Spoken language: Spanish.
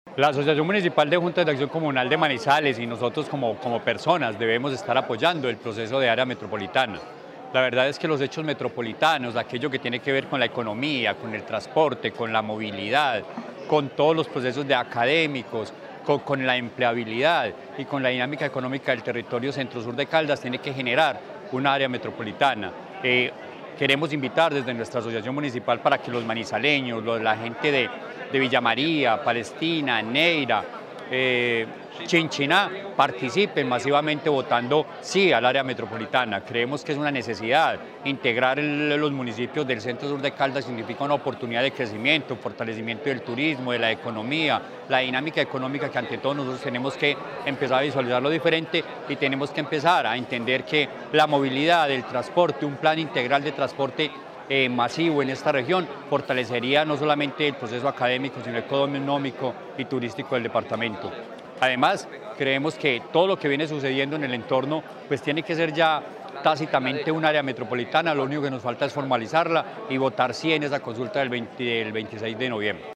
La Asociación Municipal de Juntas de Acción Comunal de Manizales y nosotros como personas debemos estar apoyando el proceso de área metropolitana. La verdad es que los hechos metropolitanos, aquello que tiene que ver con la economía, con el transporte, con la movilidad, con todos los procesos de académicos, con la empleabilidad y con la dinámica económica del territorio centro-sur de Caldas, tiene que generar un área metropolitana. Queremos invitar desde nuestra asociación municipal para que los manizaleños, la gente de Villa María, Palestina, Neira, Chinchiná, participen masivamente votando sí al área metropolitana. Creemos que es una necesidad. Integrar los municipios del centro sur de Caldas significa una oportunidad de crecimiento, fortalecimiento del turismo, de la economía, la dinámica económica que ante todo nosotros tenemos que empezar a visualizarlo diferente y tenemos que empezar a entender que la movilidad, el transporte, un plan integral de transporte masivo en esta región fortalecería no solamente el proceso académico, sino económico y turístico del departamento. Además, creemos que todo lo que viene sucediendo en el entorno pues tiene que ser ya tácitamente un área metropolitana, lo único que nos falta es formalizarla y votar sí en esa consulta del 26 de noviembre.